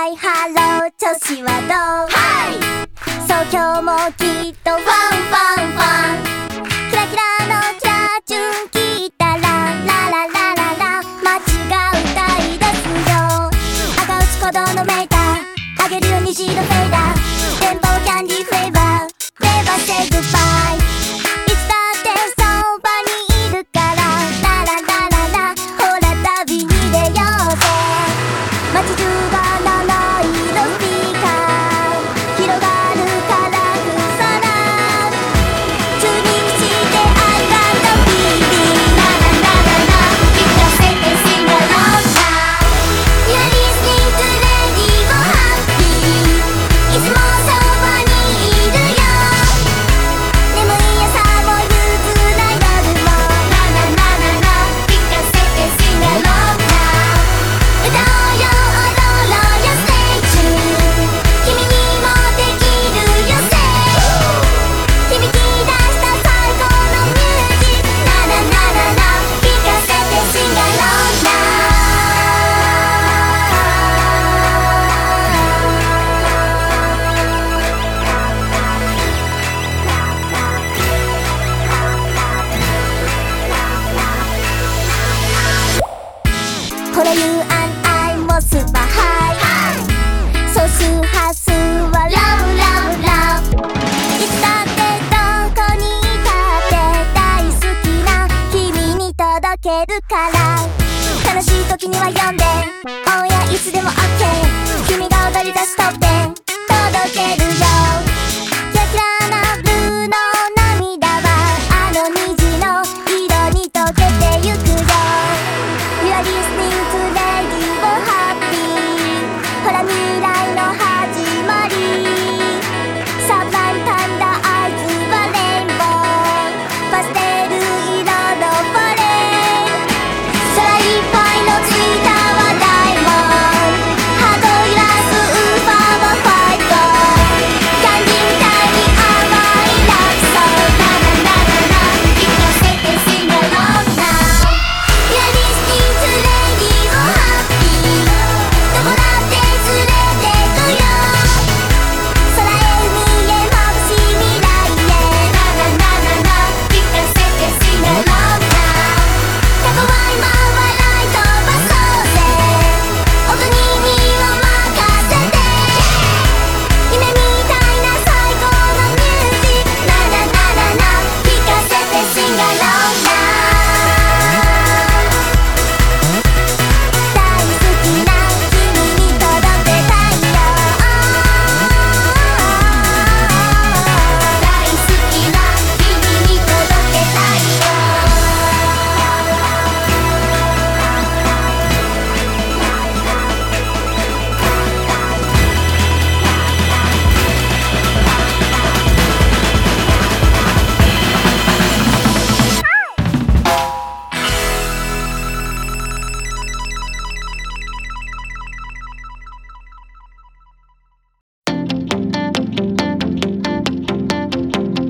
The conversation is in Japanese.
ハイハロー調子はどう？そう今日もきっとファンファンファン。キラキラのキラチュン聞いたらラララララ街が歌い出すよ。赤内鼓動のメーターあげるよ虹色フェイダー。電波はキャンディーフレーバー。Never say goodbye。 いつだってそばにいるからラララララ。ほら旅に出ようぜ。街中が七色スピーカー広がるカラフル空。チューニングして I got the feeling。 ラララララ You can say and sing along now。 You're listening to Radio Happy。 いつもそばにいるよ。眠い朝も憂鬱な夜もラララララ You can say and sing along now。 歌おうよ踊ろうよ Stay tuned。 君にもできるよ Say。 響き出した最高のミュージックラララララ You can say and sing along now。 ほら You and I もスーパーハイ。総数波数はラブラブラブ。いつだってどこにいたって大好きな君に届けるから。悲しい時には読んでオンエアいつでも OK。 君が踊り出すトップ10届けるよ。キラキラなブルーの涙はあの虹の色に溶けてゆくよ。You are listening to Radio Happy。 ほら見